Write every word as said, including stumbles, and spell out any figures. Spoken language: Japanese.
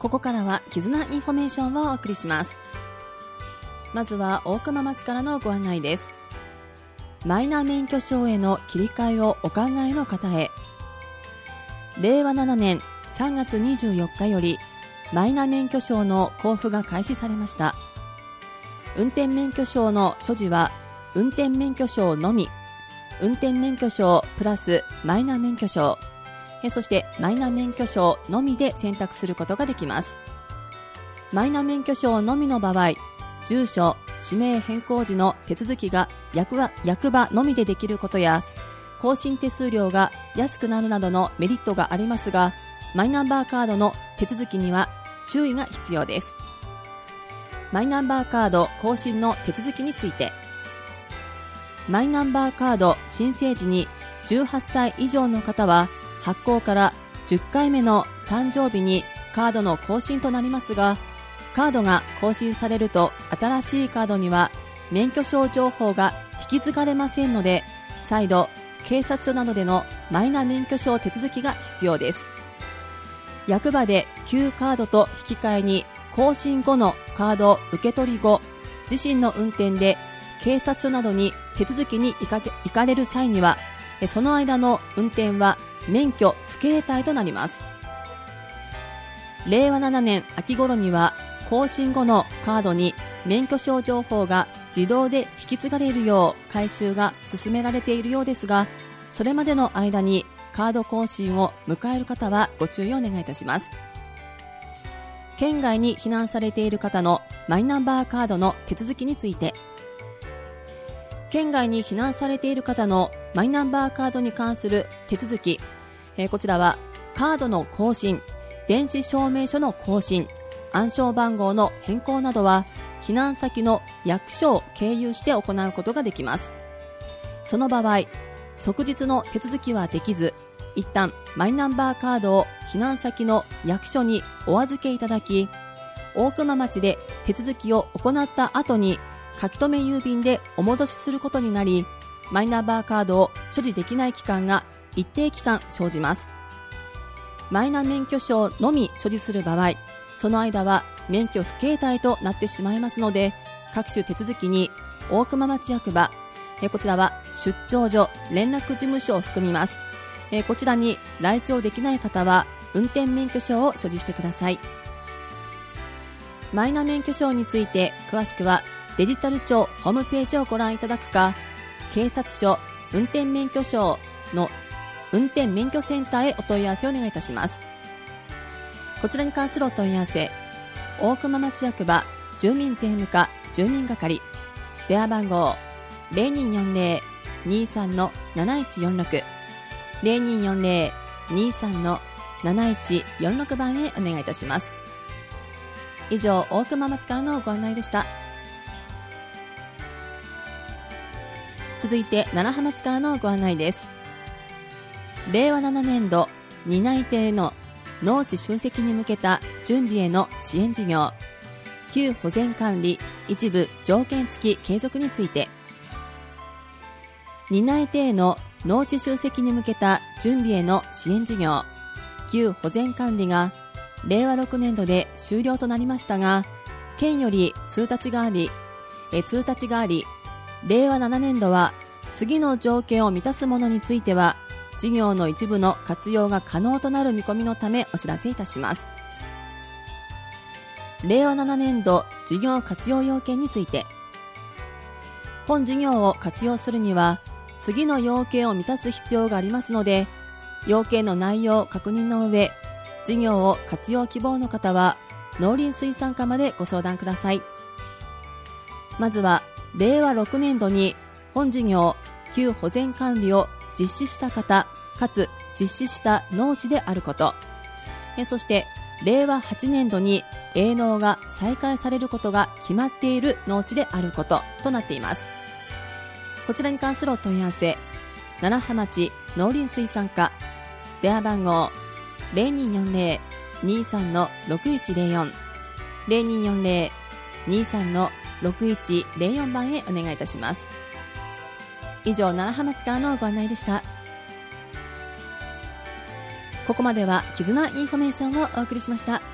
ここからは絆インフォメーションをお送りします。まずは大熊町からのご案内です。マイナ免許証への切り替えをお考えの方へ、れいわななねんさんがつにじゅうよっかよりマイナ免許証の交付が開始されました。運転免許証の所持は運転免許証のみ、運転免許証プラスマイナ免許証、そしてマイナ免許証のみで選択することができます。マイナ免許証のみの場合、住所、氏名変更時の手続きが役場、役場のみでできることや、更新手数料が安くなるなどのメリットがありますが、マイナンバーカードの手続きには注意が必要です。マイナンバーカード更新の手続きについて、マイナンバーカード申請時にじゅうはっさい以上の方は発行からじゅっかいめの誕生日にカードの更新となりますが、カードが更新されると新しいカードには免許証情報が引き継がれませんので、再度警察署などでのマイナ免許証手続きが必要です。役場で旧カードと引き換えに更新後のカード受け取り後、自身の運転で警察署などに手続きに行か、行かれる際には、その間の運転は免許不携帯となります。れいわななねん秋頃には更新後のカードに免許証情報が自動で引き継がれるよう改修が進められているようですが、それまでの間にカード更新を迎える方はご注意をお願いいたします。県外に避難されている方のマイナンバーカードの手続きについて、県外に避難されている方のマイナンバーカードに関する手続き、えー、こちらはカードの更新、電子証明書の更新、暗証番号の変更などは避難先の役所を経由して行うことができます。その場合、即日の手続きはできず、一旦マイナンバーカードを避難先の役所にお預けいただき、大熊町で手続きを行った後に書き留め郵便でお戻しすることになり、マイナンバーカードを所持できない期間が一定期間生じます。マイナ免許証のみ所持する場合、その間は免許不携帯となってしまいますので、各種手続きに大熊町役場、えこちらは出張所、連絡事務所を含みます。えこちらに来庁できない方は運転免許証を所持してください。マイナ免許証について詳しくはデジタル庁ホームページをご覧いただくか、警察署運転免許証の運転免許センターへお問い合わせをお願いいたします。こちらに関するお問い合わせ、大熊町役場住民税務課住民係、電話番号 ゼロにーよんゼロ にーさん なないちよんろく ゼロにーよんゼロ にーさん なないちよんろく 番へお願いいたします。以上、大熊町からのご案内でした。続いて楢葉町からのご案内です。れいわななねんど担い手への農地集積に向けた準備への支援事業、旧保全管理一部条件付き継続について、担い手への農地集積に向けた準備への支援事業、旧保全管理がれいわろくねんどで終了となりましたが、県より通達があり、え通達があり、れいわななねんどは次の条件を満たすものについては事業の一部の活用が可能となる見込みのためお知らせいたします。れいわななねんど事業活用要件について、本事業を活用するには次の要件を満たす必要がありますので、要件の内容を確認の上、事業を活用希望の方は農林水産課までご相談ください。まずはれいわろくねんどに本事業旧保全管理を実施した方かつ実施した農地であること、そしてれいわはちねんどに営農が再開されることが決まっている農地であることとなっています。こちらに関するお問い合わせ、楢葉町農林水産課、電話番号 ゼロにーよんゼロ にーさん ろくいちゼロよん ゼロにーよんゼロ にーさん ろくいちゼロよん 番へお願いいたします。以上、楢葉町からのご案内でした。ここまでは絆インフォメーションをお送りしました。